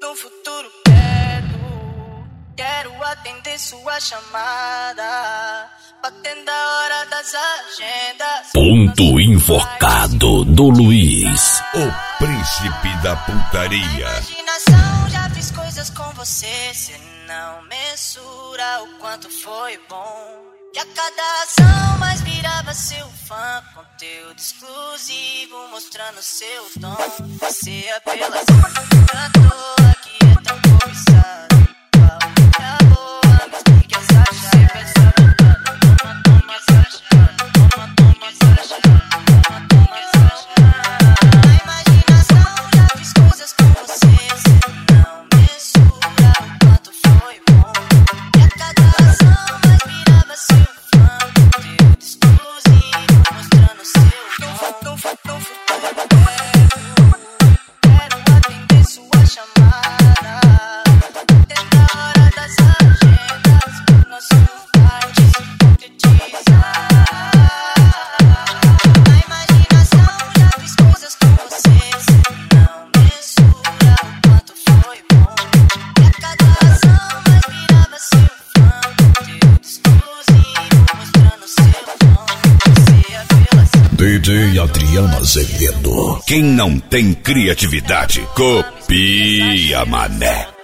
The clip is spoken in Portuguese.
no futuro perto, quero atender sua chamada, batendo a hora das agendas. Ponto Invocado do Luiz, o príncipe da putaria. Imaginação, já fiz coisas com você, cê não mensura o quanto foi bom. E a cada ação mais virava seu fã, conteúdo exclusivo mostrando seu tom. Você é pela cantora que é tão cobiçada. Fala boa, me explique essa chave. Essa botada, toma essa chave. Toma essa chave. Toma essa chave. Na imaginação já fiz coisas com você, cê não mensura o quanto foi bom. E a cada ação mais virava seu fã, conteúdo exclusivo mostrando seu tom. No futuro quero atender sua chamada, atender a hora das agendas, nosso parte se concretizar. Na imaginação já fiz coisas com você, cê não mensura o quanto foi bom. E a cada ação mais virava seu fã, conteúdo exclusivo mostrando seu tom. Você é pela DJ Adriano Azevedo. Quem não tem criatividade, copia, mané.